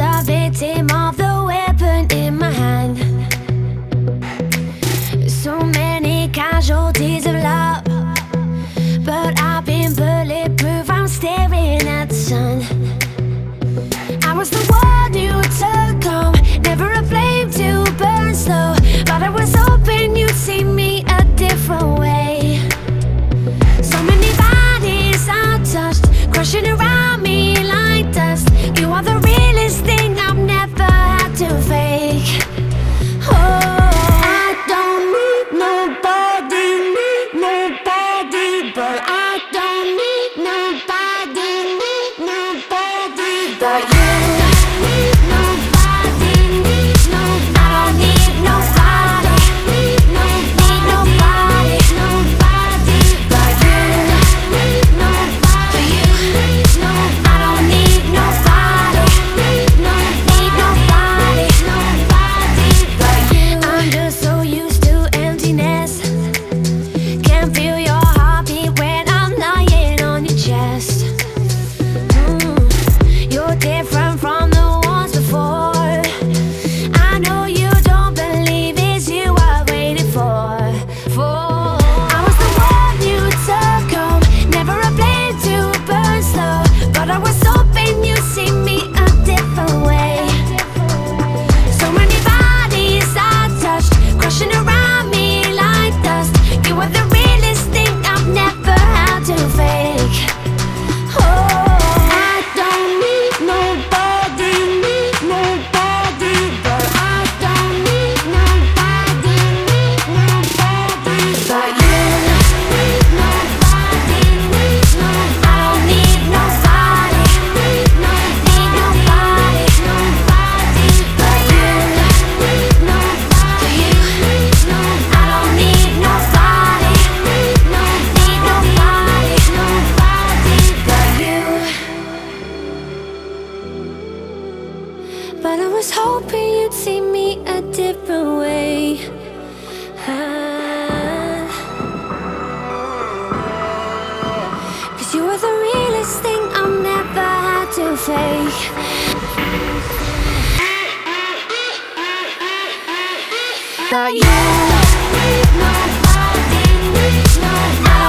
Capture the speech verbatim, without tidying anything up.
a victim of the weapon in my hand. So many casualties of love, but I've been bulletproof. I'm staring at the sun. I was the one who took home, never a flame to burn slow, but I was hoping you'd see me a different way. So many bodies I touched, crushing around me like dust. You are the realest thing I've never had to fake. Oh, I don't need nobody, need nobody, but I don't need nobody, need nobody, but you. Need nobody, need nobody. I don't need nobody, need nobody, need nobody, but you. Need nobody, you. Need nobody. I don't need nobody, need nobody, nobody, but you. I'm just so used to emptiness. Can't feel your heartbeat when I'm lying on your chest. Mm. You're different from the ones before. I know you don't believe it's you I waited for. For I was the one you took home, never a flame to burn slow, but I was hoping you'd see me a different way. So many bodies I touched, crushing around me like dust. You were the realest thing I've never had to fake. Oh, I don't need nobody, need nobody, but I don't need nobody, need nobody, but you. Need nobody, need nobody. I don't need nobody, need nobody, nobody, but you. Need nobody, you. Need nobody. I don't need nobody, need nobody, nobody, but you. But I was hoping you'd see me a different way. Ah. 'Cause you were the realest thing I've never had to fake. But you. Need nobody, need nobody.